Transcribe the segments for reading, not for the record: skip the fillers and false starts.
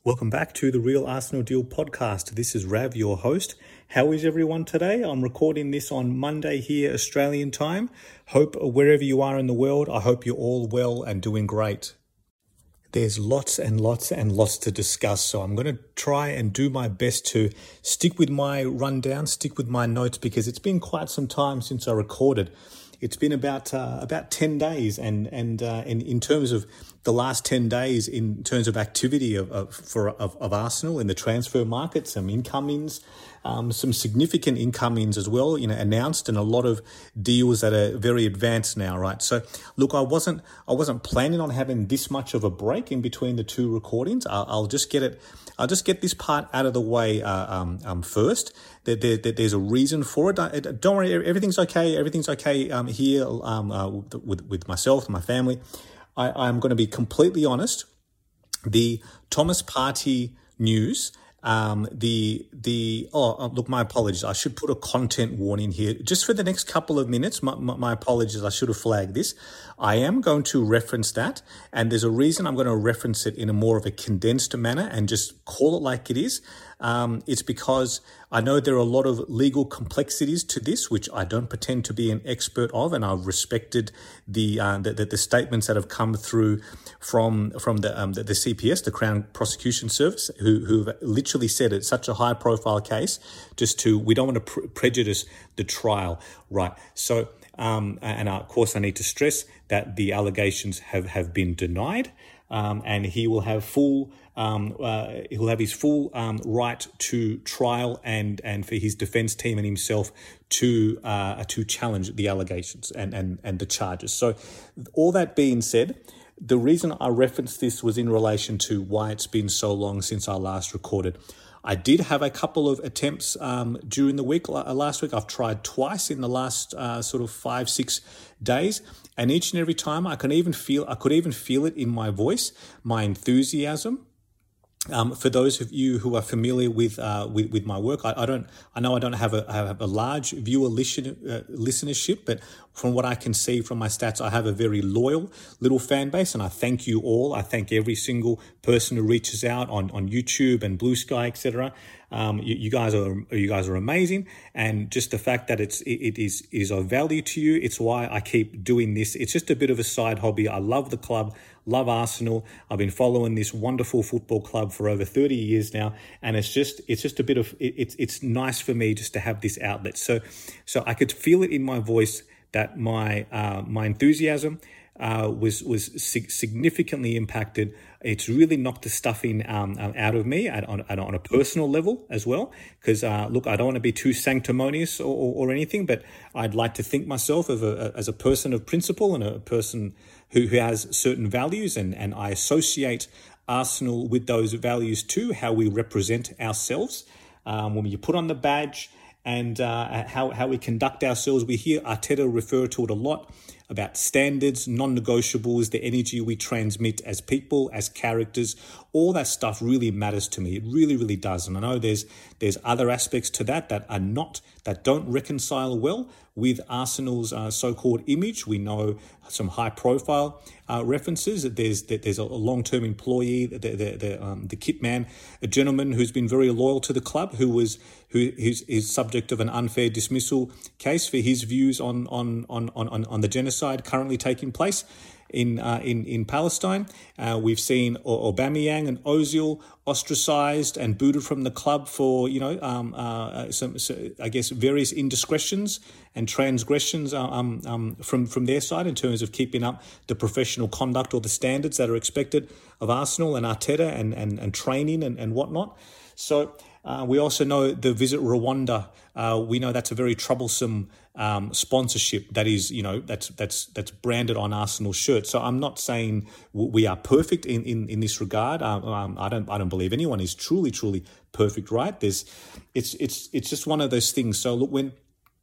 Welcome back to the Real Arsenal Deal podcast. This is Rav, your host. How is everyone today? I'm recording this on Monday here, Australian time. Hope wherever you are in the world, I hope you're all well and doing great. There's lots and lots and lots to discuss, so I'm going to try and do my best to stick with my rundown, stick with my notes, because it's been quite some time since I recorded. It's been about 10 days, and in terms of the last 10 days, in terms of activity of Arsenal in the transfer market, some incomings, some significant incomings as well, announced, and a lot of deals that are very advanced now, right? So, look, I wasn't planning on having this much of a break in between the two recordings. I'll just get this part out of the way first. There's a reason for it. Don't worry, everything's okay. Everything's okay here with myself and my family. I'm going to be completely honest. The Thomas Partey news. Look, my apologies. I should put a content warning here. Just for the next couple of minutes, my apologies. I should have flagged this. I am going to reference that, and there's a reason I'm going to reference it in a more of a condensed manner and just call it like it is. It's because I know there are a lot of legal complexities to this, which I don't pretend to be an expert of, and I've respected the statements that have come through from the CPS, the Crown Prosecution Service, who've literally said it's such a high profile case, we don't want to prejudice the trial, right? So, and of course I need to stress that the allegations have been denied, and he will have his full right to trial and for his defense team and himself to challenge the allegations and the charges. So, all that being said, the reason I referenced this was in relation to why it's been so long since I last recorded. I did have a couple of attempts during the week. Last week, I've tried twice in the last sort of 5-6 days, and each and every time I could even feel it in my voice, my enthusiasm. For those of you who are familiar with my work, I know I don't have a large viewer listenership, but from what I can see from my stats, I have a very loyal little fan base, and I thank you all. I thank every single person who reaches out on YouTube and Blue Sky, etc. You guys are amazing, and just the fact that it is of value to you, it's why I keep doing this. It's just a bit of a side hobby. I love the club, love Arsenal. I've been following this wonderful football club for over 30 years now, and it's just a bit of it's nice for me just to have this outlet. So I could feel it in my voice that my enthusiasm was significantly impacted. It's really knocked the stuffing out of me on a personal level as well. Because look, I don't want to be too sanctimonious or anything, but I'd like to think myself as a person of principle and a person who has certain values, and I associate Arsenal with those values too. How we represent ourselves when you put on the badge. And how we conduct ourselves. We hear Arteta refer to it a lot about standards, non-negotiables, the energy we transmit as people, as characters. All that stuff really matters to me. It really, really does. And I know there's other aspects to that don't reconcile well with Arsenal's so-called image. We know some high-profile references. There's a long-term employee, the kit man, a gentleman who's been very loyal to the club, who is subject of an unfair dismissal case for his views on the genocide currently taking place in Palestine. We've seen Aubameyang and Ozil ostracized and booted from the club for some I guess various indiscretions and transgressions from their side in terms of keeping up the professional conduct or the standards that are expected of Arsenal and Arteta and training and whatnot. So we also know the Visit Rwanda. We know that's a very troublesome sponsorship that is, that's branded on Arsenal shirts. So I'm not saying we are perfect in this regard. I don't believe anyone is truly perfect, right? It's just one of those things. So look, when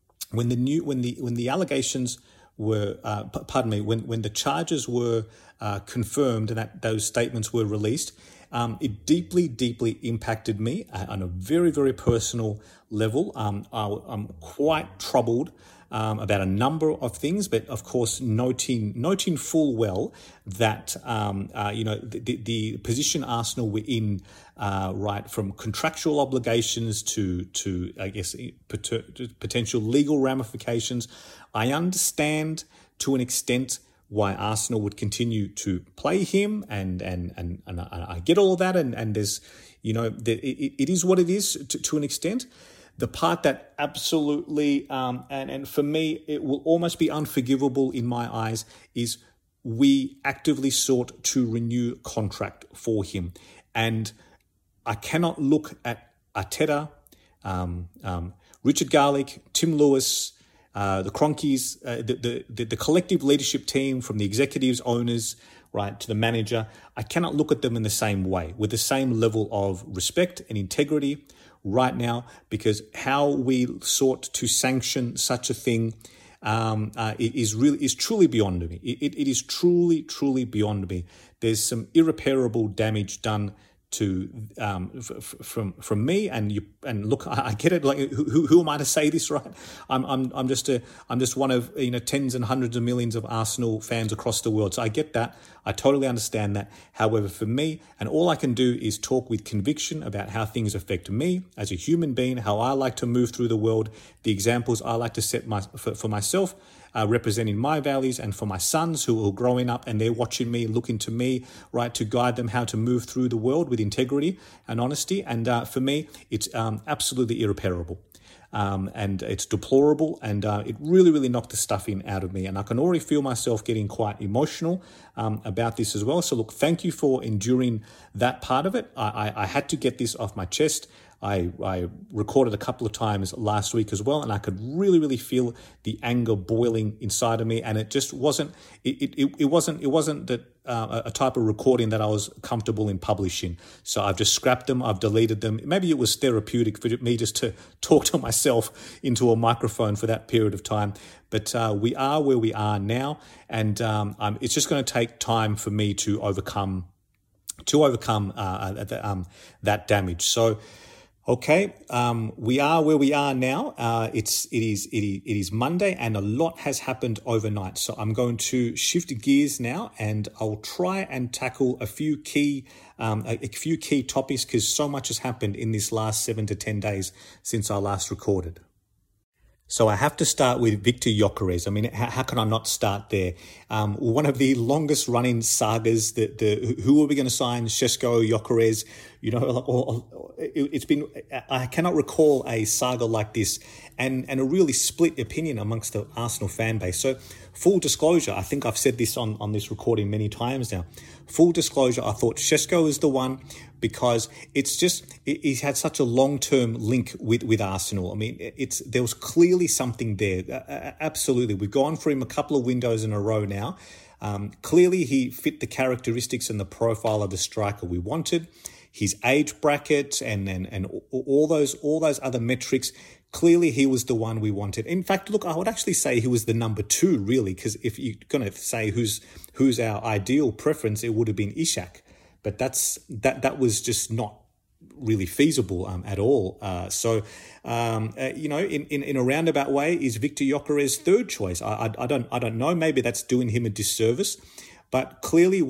the allegations were, when the charges were confirmed and that those statements were released, it deeply impacted me on a very, very personal level. I'm quite troubled about a number of things, but of course noting full well that the position Arsenal were in, right from contractual obligations to I guess potential legal ramifications. I understand to an extent why Arsenal would continue to play him, and I get all of that, and there's it is what it is to an extent. The part that absolutely, and for me, it will almost be unforgivable in my eyes, is we actively sought to renew contract for him. And I cannot look at Arteta, Richard Garlick, Tim Lewis, the Cronkies, the collective leadership team, from the executives, owners, right, to the manager. I cannot look at them in the same way, with the same level of respect and integrity right now, because how we sought to sanction such a thing is truly beyond me. It is truly beyond me. There's some irreparable damage done to from me, and look, I get it. Like, who am I to say this, right? I'm just one of tens and hundreds of millions of Arsenal fans across the world. So I get that. I totally understand that. However, for me, and all I can do is talk with conviction about how things affect me as a human being, how I like to move through the world, the examples I like to set for myself, representing my values, and for my sons who are growing up and they're watching me, looking to me, right, to guide them how to move through the world with integrity and honesty. And for me, it's absolutely irreparable. And it's deplorable, and it really knocked the stuffing out of me. And I can already feel myself getting quite emotional about this as well. So look, thank you for enduring that part of it. I had to get this off my chest. I recorded a couple of times last week as well, and I could really feel the anger boiling inside of me. And it just wasn't. It wasn't that a type of recording that I was comfortable in publishing. So I've just scrapped them. I've deleted them. Maybe it was therapeutic for me just to talk to myself into a microphone for that period of time. But we are where we are now, and it's just going to take time for me to overcome that damage. So. Okay, we are where we are now. It is Monday, and a lot has happened overnight. So I'm going to shift gears now, and I'll try and tackle a few key topics, because so much has happened in this last 7 to 10 days since I last recorded. So I have to start with Viktor Gyökeres. I mean, how can I not start there? One of the longest running sagas, who are we going to sign? Šeško, Gyökeres, it's been, I cannot recall a saga like this, and a really split opinion amongst the Arsenal fan base. So full disclosure, I think I've said this on this recording many times now. Full disclosure, I thought Šeško is the one, because he's had such a long-term link with Arsenal. I mean, there was clearly something there. Absolutely. We've gone for him a couple of windows in a row now. Clearly he fit the characteristics and the profile of the striker we wanted. His age bracket and all those other metrics, clearly he was the one we wanted. In fact, look, I would actually say he was the number 2, really, because if you're going to say who's our ideal preference, it would have been Ishak. But that was just not really feasible at all. So in a roundabout way, is Viktor Gyökeres third choice? I don't know. Maybe that's doing him a disservice. But clearly,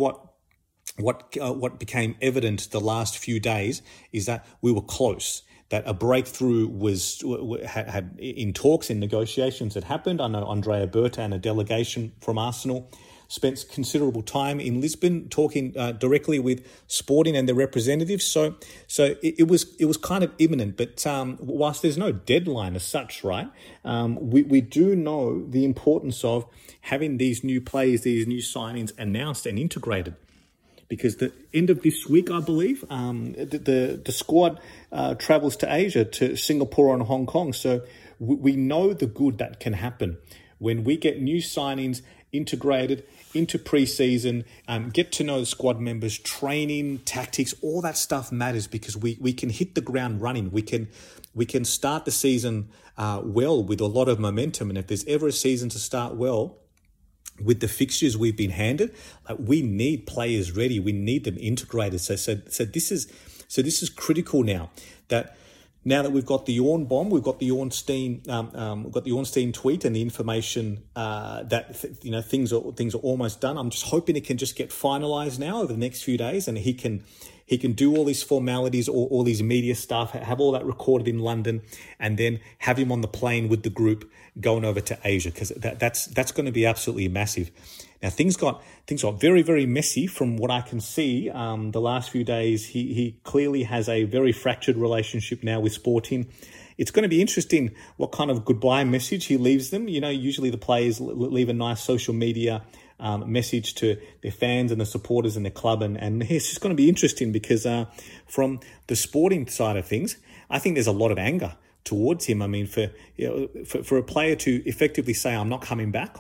what became evident the last few days is that we were close. That a breakthrough had in talks, in negotiations had happened. I know Andrea Berta and a delegation from Arsenal spent considerable time in Lisbon talking directly with Sporting and their representatives. So it was kind of imminent. But whilst there's no deadline as such, right, we do know the importance of having these new players, these new signings announced and integrated. Because the end of this week, I believe, the squad travels to Asia, to Singapore and Hong Kong. So we know the good that can happen when we get new signings integrated into pre-season, get to know the squad members, training, tactics, all that stuff matters, because we can hit the ground running. We can start the season well with a lot of momentum. And if there's ever a season to start well, with the fixtures we've been handed, we need players ready. We need them integrated. So this is critical now. That Now that we've got the Orn bomb, we've got the Ornstein, tweet and the information that things are almost done. I'm just hoping it can just get finalised now over the next few days, and he can do all these formalities, all these media stuff, have all that recorded in London, and then have him on the plane with the group going over to Asia, because that's going to be absolutely massive. Now things got very, very messy from what I can see. The last few days, he clearly has a very fractured relationship now with Sporting. It's going to be interesting what kind of goodbye message he leaves them. Usually the players leave a nice social media message to their fans and the supporters in the club, and it's just going to be interesting because from the Sporting side of things, I think there's a lot of anger towards him. I mean, for a player to effectively say, "I'm not coming back,"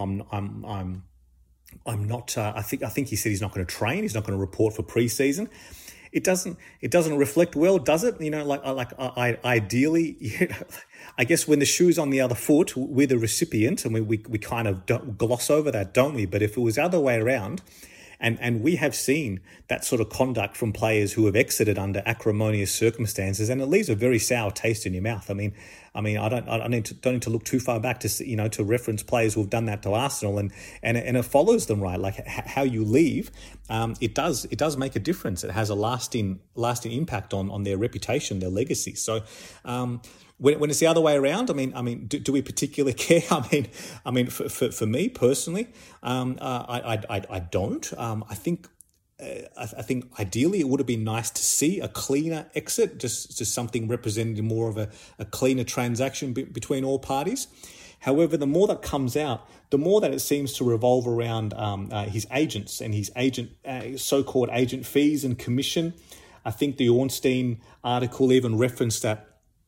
I'm not. I think he said he's not going to train. He's not going to report for pre-season. It doesn't reflect well, does it? Ideally, I guess when the shoe's on the other foot, we're the recipient, and we kind of gloss over that, don't we? But if it was the other way around, and we have seen that sort of conduct from players who have exited under acrimonious circumstances, and it leaves a very sour taste in your mouth. I mean, I don't need to look too far back to to reference players who have done that to Arsenal, and it follows them, right. Like how you leave, it does make a difference. It has a lasting impact on their reputation, their legacy. So. When it's the other way around, do we particularly care? For me personally, I don't. I think ideally it would have been nice to see a cleaner exit, just something representing more of a cleaner transaction between all parties. However, the more that comes out, the more that it seems to revolve around his agents and his so-called agent fees and commission. I think the Ornstein article even referenced that.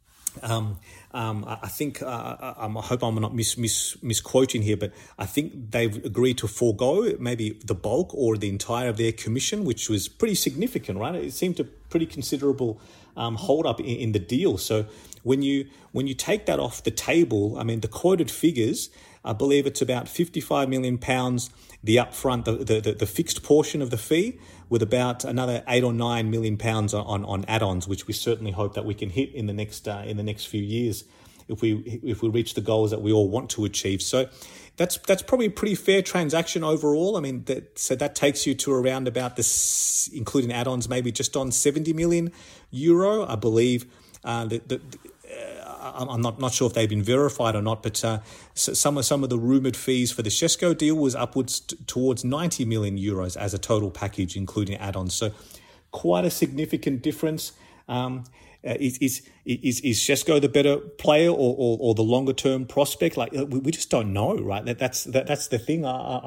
I think I hope I'm not misquoting here, but I think they've agreed to forego maybe the bulk or the entire of their commission, which was pretty significant, right? It seemed a pretty considerable hold up in the deal. So when you take that off the table, the quoted figures, I believe it's about £55 million, the upfront, the fixed portion of the fee, with about another £8 or £9 million on add-ons, which we certainly hope that we can hit in the next few years if we reach the goals that we all want to achieve. So that's probably a pretty fair transaction overall. So that takes you to around about this, including add-ons, maybe just on €70 million, I believe. I'm not sure if they've been verified or not, but some of the rumoured fees for the Šeško deal was upwards towards €90 million as a total package, including add-ons. So quite a significant difference. Is Šeško the better player or the longer term prospect? Like we just don't know, right? That's the thing.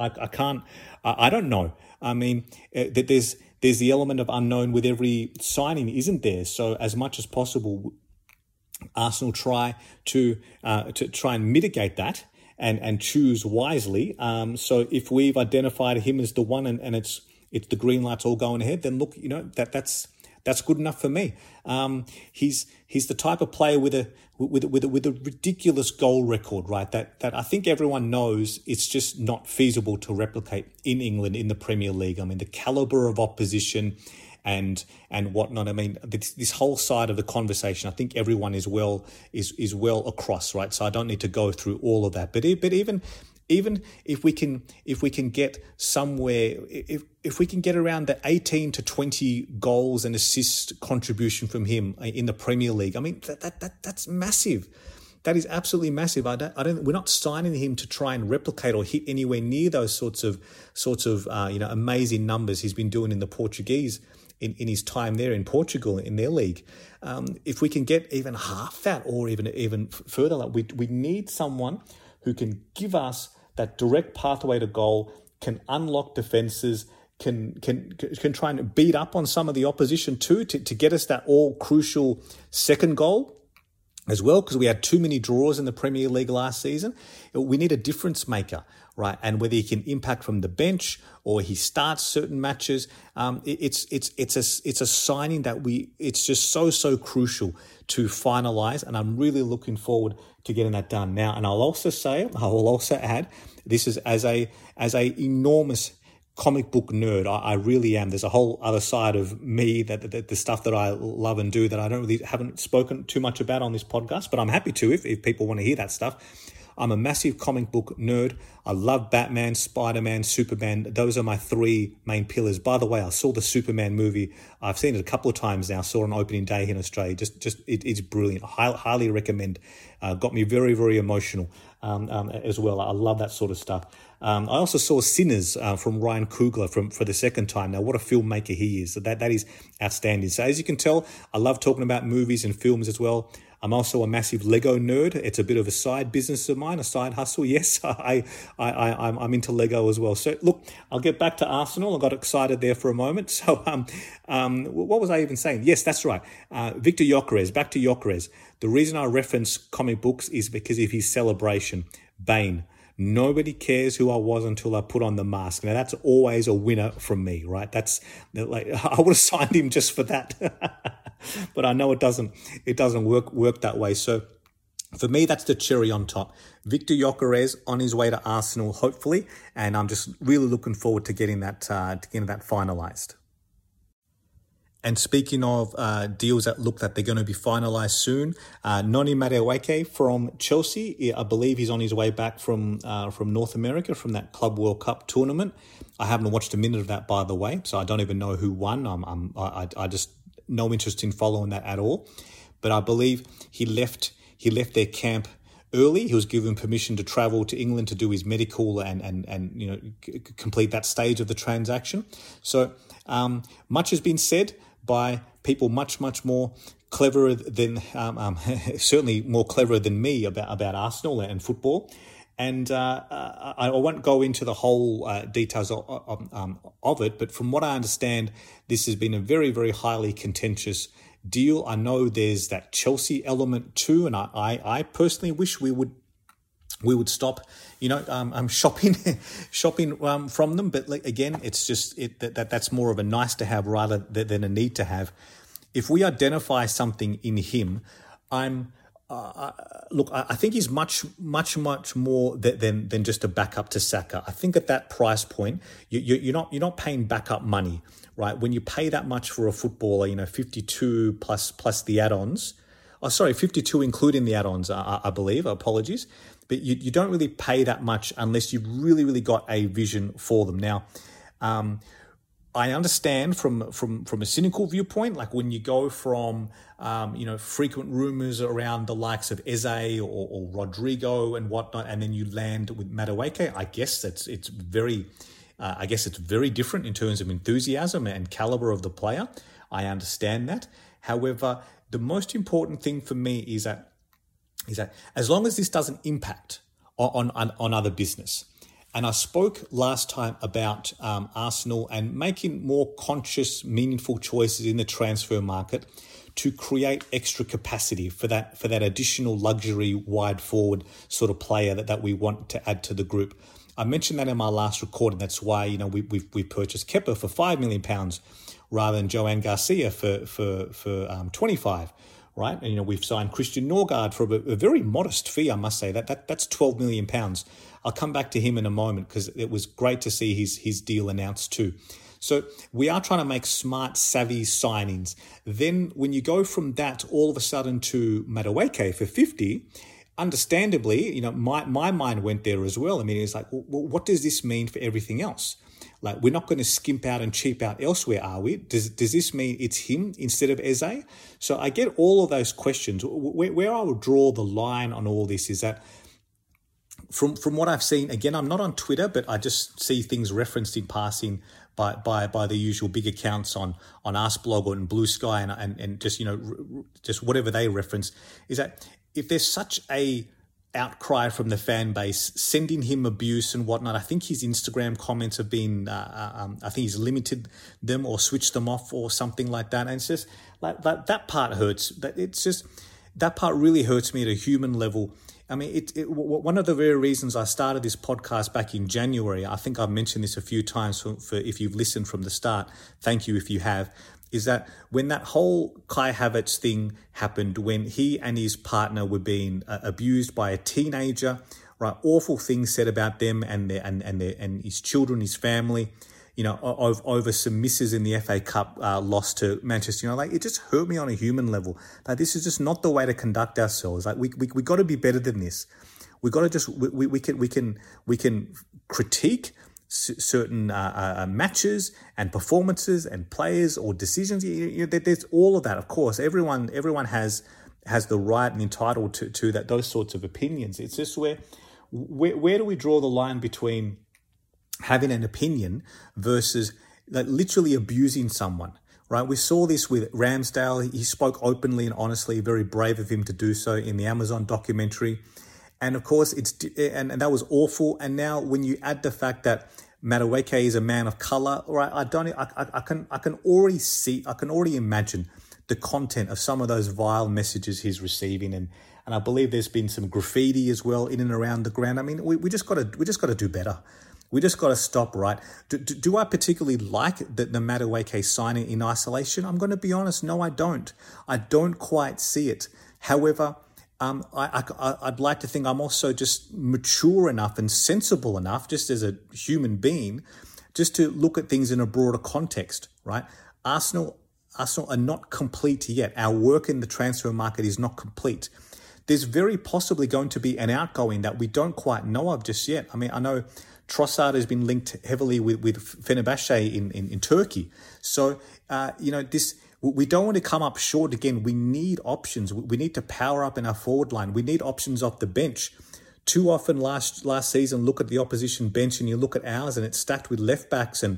I don't know. There's the element of unknown with every signing, isn't there? So as much as possible, Arsenal try to try and mitigate that and choose wisely. So if we've identified him as the one and it's the green lights all going ahead, then look, that's good enough for me. He's the type of player with a ridiculous goal record, right? That I think everyone knows it's just not feasible to replicate in England in the Premier League. The caliber of opposition and whatnot. This whole side of the conversation, I think everyone is well across, right? So I don't need to go through all of that. But even if we can get somewhere, if we can get around the 18 to 20 goals and assist contribution from him in the Premier League, that's massive. That is absolutely massive. We're not signing him to try and replicate or hit anywhere near those sorts of amazing numbers he's been doing in the Portuguese in his time there in Portugal in their league. If we can get even half that or even further, we need someone who can give us that direct pathway to goal, can unlock defences, can try and beat up on some of the opposition too to get us that all crucial second goal as well, because we had too many draws in the Premier League last season. We need a difference maker, right? And whether he can impact from the bench or he starts certain matches, it's a signing that it's just so crucial to finalise, and I'm really looking forward to getting that done now. And I will also add, this is as a enormous comic book nerd. I really am. There's a whole other side of me that the stuff that I love and do that I haven't spoken too much about on this podcast, but I'm happy to if people want to hear that stuff. I'm a massive comic book nerd. I love Batman, Spider-Man, Superman. Those are my three main pillars. By the way, I saw the Superman movie. I've seen it a couple of times now. I saw it on opening day here in Australia. It's brilliant. I highly recommend. Got me very, very emotional as well. I love that sort of stuff. I also saw Sinners from Ryan Coogler for the second time. Now, what a filmmaker he is. That is outstanding. So as you can tell, I love talking about movies and films as well. I'm also a massive Lego nerd. It's a bit of a side business of mine, a side hustle. Yes, I'm into Lego as well. So look, I'll get back to Arsenal. I got excited there for a moment. So what was I even saying? Yes, that's right. Victor Gyökeres, back to Gyökeres. The reason I reference comic books is because of his celebration. Bane. Nobody cares who I was until I put on the mask. Now that's always a winner from me, right? That's like I would have signed him just for that. But I know it doesn't work that way. So for me, that's the cherry on top. Victor Gyökeres on his way to Arsenal, hopefully, and I'm just really looking forward to getting that finalised. And speaking of deals that look that they're going to be finalised soon, Noni Madueke from Chelsea, I believe he's on his way back from North America, from that Club World Cup tournament. I haven't watched a minute of that, by the way, so I don't even know who won. I just no interest in following that at all. But I believe he left their camp early. He was given permission to travel to England to do his medical and complete that stage of the transaction. So much has been said by people much more cleverer than certainly more cleverer than me about Arsenal and football. And I won't go into the whole details of it, but from what I understand, this has been a very, very highly contentious deal. I know there's that Chelsea element too, and I personally wish we would stop, shopping from them. But again, it's just that's more of a nice to have rather than a need to have. If we identify something in him, I think he's much more than just a backup to Saka. I think at that price point, you're not paying backup money, right? When you pay that much for a footballer, 52 plus the add-ons. 52 including the add-ons, I believe. Apologies, but you don't really pay that much unless you've really got a vision for them. Now, I understand from a cynical viewpoint, like when you go from frequent rumors around the likes of Eze or Rodrigo and whatnot, and then you land with Madueke. I guess it's very different in terms of enthusiasm and caliber of the player. I understand that. However, the most important thing for me is that as long as this doesn't impact on other business. And I spoke last time about Arsenal and making more conscious, meaningful choices in the transfer market to create extra capacity for that additional luxury wide forward sort of player that we want to add to the group. I mentioned that in my last recording. That's why we purchased Kepa for £5 million rather than Joan Garcia for 25. Right, and we've signed Christian Norgard for a very modest fee, I must say. That's £12 million. I'll come back to him in a moment because it was great to see his deal announced too. So we are trying to make smart, savvy signings. Then when you go from that all of a sudden to Madueke for 50, understandably, my mind went there as well. I mean, it's like, well, what does this mean for everything else? Like, we're not going to skimp out and cheap out elsewhere, are we? Does this mean it's him instead of Eze? So I get all of those questions. Where I would draw the line on all this is that from what I've seen, again, I'm not on Twitter, but I just see things referenced in passing by the usual big accounts on Askblog and Blue Sky and just whatever they reference, is that if there's such a outcry from the fan base, sending him abuse and whatnot. I think his Instagram comments have been, I think he's limited them or switched them off or something like that. And it's just like that part hurts. That part really hurts me at a human level. I mean, one of the very reasons I started this podcast back in January, I think I've mentioned this a few times for if you've listened from the start, thank you if you have, is that when that whole Kai Havertz thing happened, when he and his partner were being abused by a teenager, right? Awful things said about them and his children, his family. over some misses in the FA Cup loss to Manchester United. Like, it just hurt me on a human level. Like, this is just not the way to conduct ourselves. Like, we got to be better than this. We got to just we can critique certain matches and performances and players or decisions. There's all of that. Of course, everyone has the right and entitled to those sorts of opinions. It's just where do we draw the line between having an opinion versus like literally abusing someone, right? We saw this with Ramsdale. He spoke openly and honestly, very brave of him to do so in the Amazon documentary. And of course, and that was awful. And now when you add the fact that Madueke is a man of color, right? I can already imagine the content of some of those vile messages he's receiving, and I believe there's been some graffiti as well in and around the ground. I mean, we just got to do better. We just got to stop, right? Do I particularly like the Madueke signing in isolation? I'm going to be honest, no, I don't. I don't quite see it. However, I'd like to think I'm also just mature enough and sensible enough, just as a human being, just to look at things in a broader context, right? Arsenal are not complete yet. Our work in the transfer market is not complete. There's very possibly going to be an outgoing that we don't quite know of just yet. I mean, I know Trossard has been linked heavily with Fenerbahce in Turkey. So, we don't want to come up short again. We need options. We need to power up in our forward line. We need options off the bench. Too often last season, look at the opposition bench and you look at ours and it's stacked with left backs and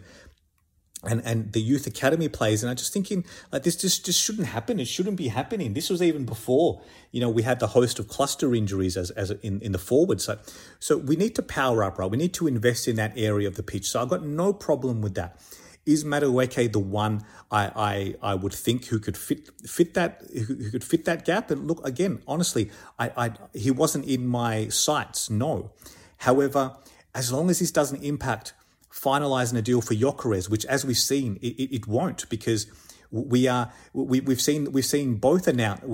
the youth academy players. And I'm just thinking, like, this just shouldn't happen. It shouldn't be happening. This was even before, we had the host of cluster injuries as in the forward. So we need to power up, right? We need to invest in that area of the pitch. So I've got no problem with that. Is Madueke the one I would think who could fit that gap? And look, again, honestly, he wasn't in my sights, no. However, as long as this doesn't impact finalising a deal for Gyökeres, which, as we've seen, it won't, because we've seen both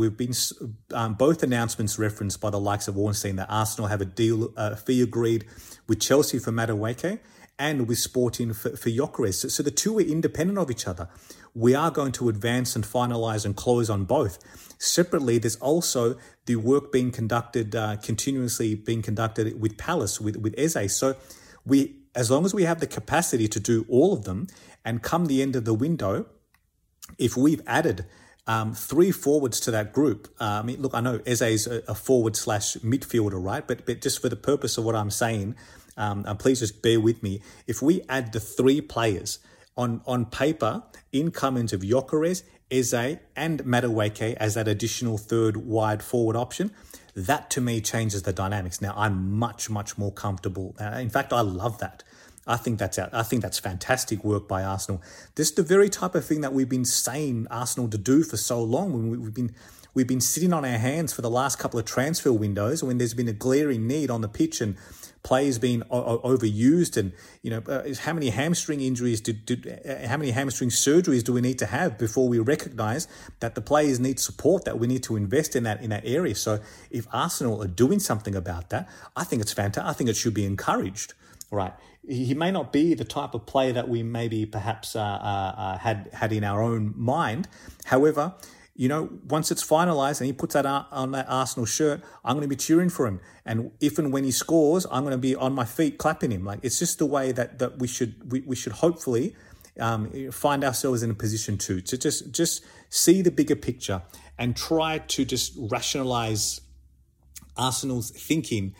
announcements referenced by the likes of Ornstein that Arsenal have a fee agreed with Chelsea for Madueke and with Sporting for Gyökeres. So the two are independent of each other. We are going to advance and finalise and close on both. Separately, there's also the work continuously being conducted with Palace, with Eze. So as long as we have the capacity to do all of them, and come the end of the window, if we've added 3 forwards to that group, I know Eze's a forward/midfielder, right? But just for the purpose of what I'm saying, please just bear with me. If we add the 3 players on paper, in Cummins of Gyökeres, Eze and Madueke as that additional third wide forward option, that to me changes the dynamics. Now I'm much, much more comfortable. In fact, I love that. I think that's fantastic work by Arsenal. This is the very type of thing that we've been saying Arsenal to do for so long. We've been sitting on our hands for the last couple of transfer windows when there's been a glaring need on the pitch and players being overused, and how many hamstring injuries how many hamstring surgeries do we need to have before we recognise that the players need support, that we need to invest in that area. So if Arsenal are doing something about that, I think it's fantastic. I think it should be encouraged. Right, he may not be the type of player that we maybe perhaps had in our own mind. However, once it's finalised and he puts that on that Arsenal shirt, I'm going to be cheering for him. And if and when he scores, I'm going to be on my feet clapping him. Like, it's just the way that we should hopefully find ourselves in a position to just see the bigger picture and try to just rationalise Arsenal's thinking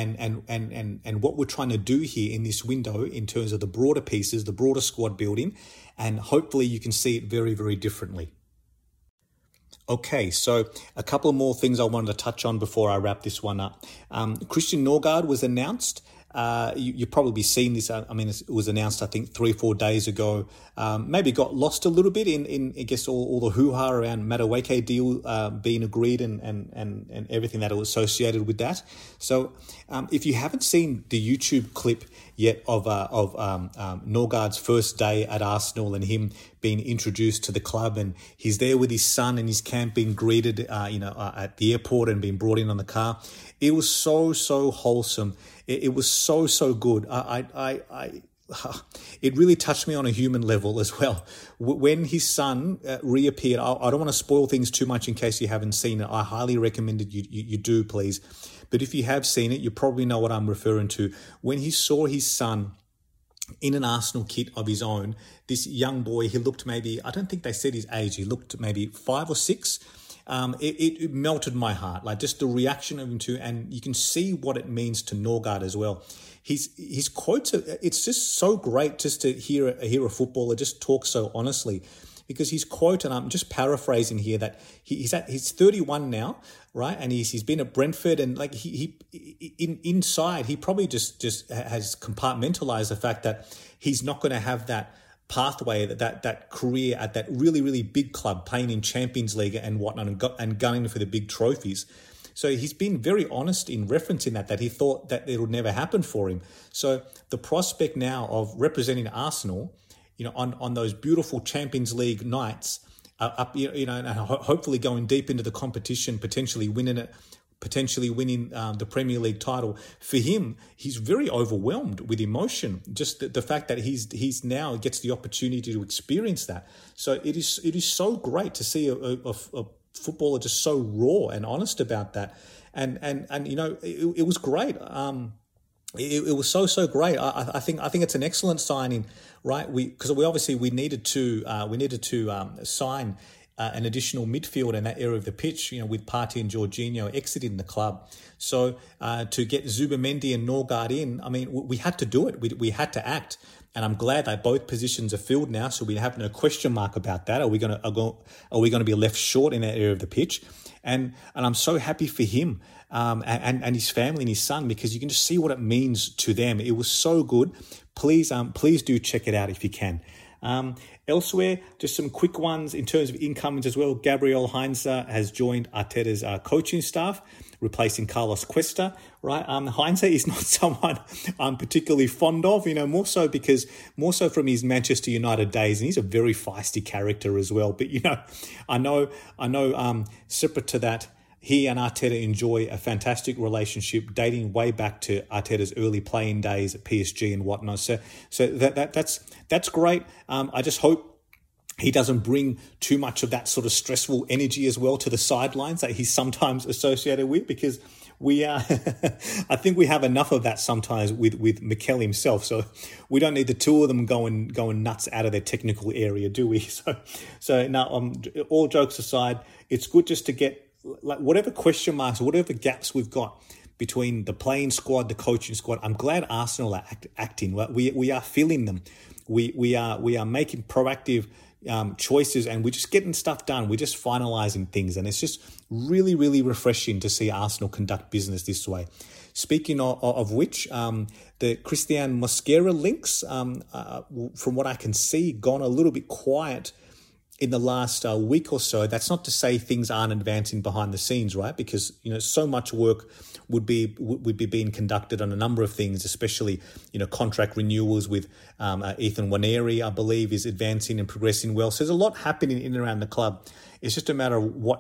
and what we're trying to do here in this window in terms of the broader pieces, the broader squad building, and hopefully you can see it very, very differently. Okay, so a couple more things I wanted to touch on before I wrap this one up. Christian Norgard was announced. You've probably seen this. It was announced, I think, 3 or 4 days ago. Maybe got lost a little bit in I guess, all the hoo-ha around Madueke deal being agreed and everything that was associated with that. So if you haven't seen the YouTube clip yet of Norgard's first day at Arsenal and him being introduced to the club, and he's there with his son and his camp being greeted at the airport and being brought in on the car, it was so wholesome. It was so good. it really touched me on a human level as well. When his son reappeared, I don't want to spoil things too much in case you haven't seen it. I highly recommend it. You do, please. But if you have seen it, you probably know what I'm referring to. When he saw his son in an Arsenal kit of his own, this young boy, he looked maybe, I don't think they said his age, he looked maybe 5 or 6. It melted my heart, like just the reaction of him too, and you can see what it means to Norgard as well. His quotes, it's just so great just to hear a footballer just talk so honestly, because his quote, and I'm just paraphrasing here, that he's 31 now, right? And he's been at Brentford, and like inside he probably just has compartmentalized the fact that he's not going to have that pathway, that career at that really, really big club, playing in Champions League and whatnot, and gunning for the big trophies. So he's been very honest in referencing that he thought that it would never happen for him. So the prospect now of representing Arsenal, on those beautiful Champions League nights, and hopefully going deep into the competition, potentially winning the Premier League title. For him, he's very overwhelmed with emotion. Just the fact that he's now gets the opportunity to experience that. So it is so great to see a footballer just so raw and honest about that. And it was great. It was so great. I think it's an excellent signing, right? Because we needed to sign an additional midfield in that area of the pitch, with Partey and Jorginho exiting the club. So to get Zubimendi and Norgard in, I mean, we had to do it. We had to act. And I'm glad that both positions are filled now, so we have no question mark about that. Are we going to be left short in that area of the pitch? And I'm so happy for him and his family and his son, because you can just see what it means to them. It was so good. Please do check it out if you can. Elsewhere, just some quick ones in terms of incomings as well. Gabriel Heinze has joined Arteta's coaching staff, replacing Carlos Cuesta, right? Heinze is not someone I'm particularly fond of, more so from his Manchester United days, and he's a very feisty character as well. But, I know, separate to that, he and Arteta enjoy a fantastic relationship dating way back to Arteta's early playing days at PSG and whatnot. So that's great. I just hope he doesn't bring too much of that sort of stressful energy as well to the sidelines that he's sometimes associated with, because I think we have enough of that sometimes with Mikel himself. So we don't need the two of them going nuts out of their technical area, do we? So now, all jokes aside, it's good just to get, like, whatever question marks, whatever gaps we've got between the playing squad, the coaching squad. I'm glad Arsenal are acting. We are filling them. We are making proactive choices, and we're just getting stuff done. We're just finalising things, and it's just really, really refreshing to see Arsenal conduct business this way. Speaking of which, the Christian Mosquera links, from what I can see, gone a little bit quiet in the last week or so. That's not to say things aren't advancing behind the scenes, right? Because so much work would be being conducted on a number of things, especially contract renewals with Ethan Nwaneri, I believe, is advancing and progressing well. So there's a lot happening in and around the club. It's just a matter of what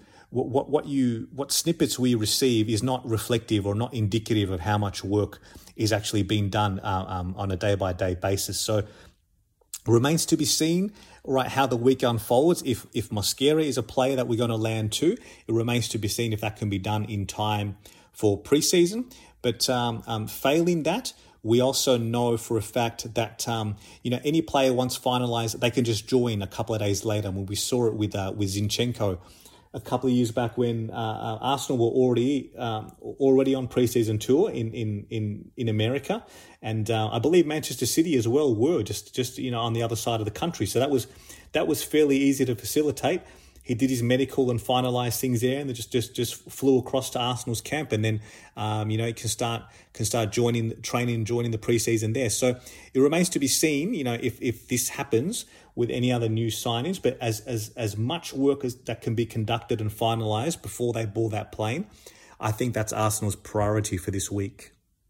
snippets we receive is not reflective or not indicative of how much work is actually being done on a day-by-day basis. So it remains to be seen, right, how the week unfolds. If Mosquera is a player that we're going to land to, it remains to be seen if that can be done in time for pre-season. But failing that, we also know for a fact that any player once finalised, they can just join a couple of days later. I mean, we saw it with Zinchenko a couple of years back when Arsenal were already on pre-season tour in America, and I believe Manchester City as well were just on the other side of the country. So that was fairly easy to facilitate. He did his medical and finalised things there, and they just flew across to Arsenal's camp, and then he can start joining the pre-season there. So it remains to be seen, if this happens with any other new signings. But as much work as that can be conducted and finalised before they board that plane, I think that's Arsenal's priority for this week.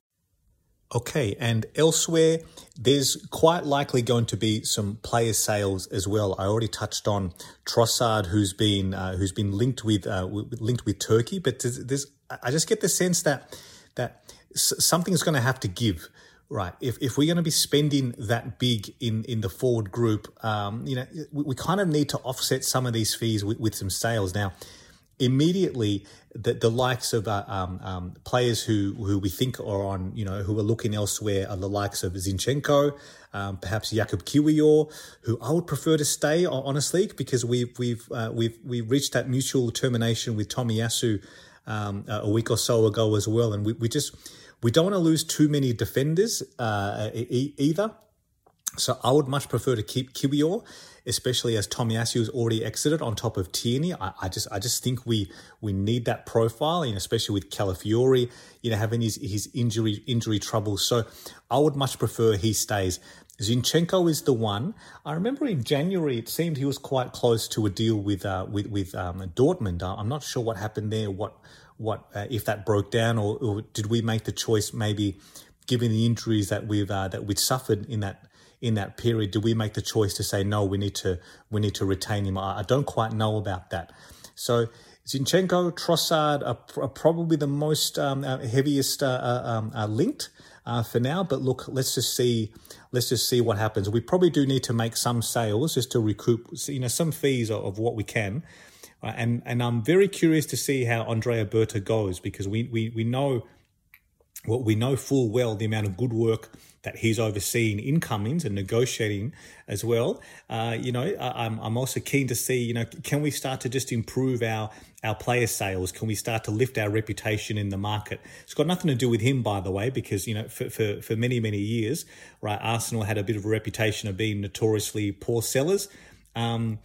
Okay, and elsewhere, there's quite likely going to be some player sales as well. I already touched on Trossard, who's been linked with Turkey, but I just get the sense that something's going to have to give Right. If we're going to be spending that big in the forward group, we kind of need to offset some of these fees with some sales. Now, immediately, the likes of players who we think are on, who are looking elsewhere are the likes of Zinchenko, perhaps Jakub Kiwior, who I would prefer to stay, honestly, because we've reached that mutual termination with Tomiyasu a week or so ago as well, and we don't want to lose too many defenders either. So I would much prefer to keep Kiwior, especially as Tomiyasu has already exited on top of Tierney. I just think we need that profile, especially with Calafiori, having his injury troubles. So I would much prefer he stays. Zinchenko is the one. I remember in January it seemed he was quite close to a deal with Dortmund. I'm not sure what happened there. What if that broke down, or did we make the choice, maybe given the injuries that we'd suffered in that period, did we make the choice to say no, we need to retain him? I don't quite know about that. So Zinchenko, Trossard are probably the most heaviest linked for now. But look, let's just see what happens. We probably do need to make some sales just to recoup some fees of what we can. And I'm very curious to see how Andrea Berta goes, because we know full well the amount of good work that he's overseeing incomings and negotiating as well. I'm also keen to see, can we start to just improve our player sales? Can we start to lift our reputation in the market? It's got nothing to do with him, by the way, because, for many, many years, right, Arsenal had a bit of a reputation of being notoriously poor sellers. Or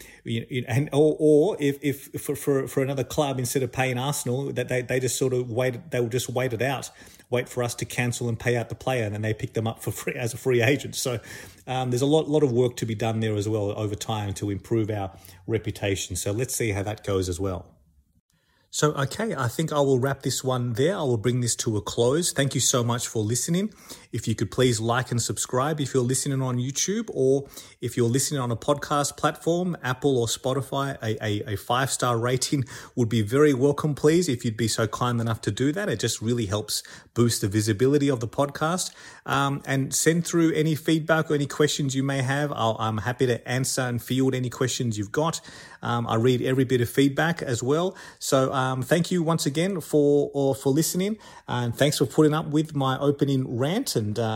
if for another club, instead of paying Arsenal, that they just sort of they will just wait for us to cancel and pay out the player, and then they pick them up for free as a free agent. So there's a lot of work to be done there as well over time to improve our reputation. So let's see how that goes as well. So, okay, I think I will wrap this one there. I will bring this to a close. Thank you so much for listening. If you could please like and subscribe if you're listening on YouTube, or if you're listening on a podcast platform, Apple or Spotify, a 5-star rating would be very welcome, please, if you'd be so kind enough to do that. It just really helps boost the visibility of the podcast. And send through any feedback or any questions you may have. I'm happy to answer and field any questions you've got. I read every bit of feedback as well. So thank you once again for listening, and thanks for putting up with my opening rant.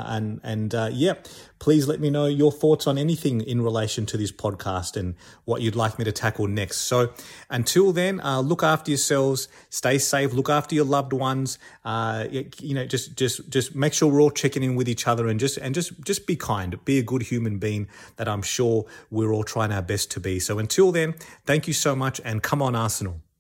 Please let me know your thoughts on anything in relation to this podcast and what you'd like me to tackle next. So until then, look after yourselves, stay safe, look after your loved ones. Just make sure we're all checking in with each other, and just be kind, be a good human being that I'm sure we're all trying our best to be. So until then, thank you so much, and come on, Arsenal.